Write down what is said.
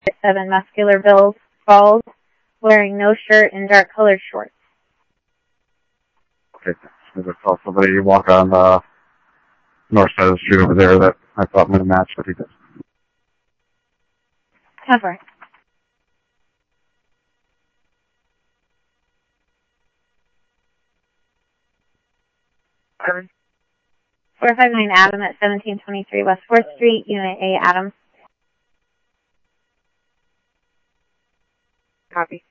7 muscular build, bald, wearing no shirt and dark colored shorts. Okay, I just saw somebody walk on the north side of the street over there that I thought might have matched what he did. Cover. Kevin? 459 Adam at 1723 West 4th Street, Unit A, Adam. Copy.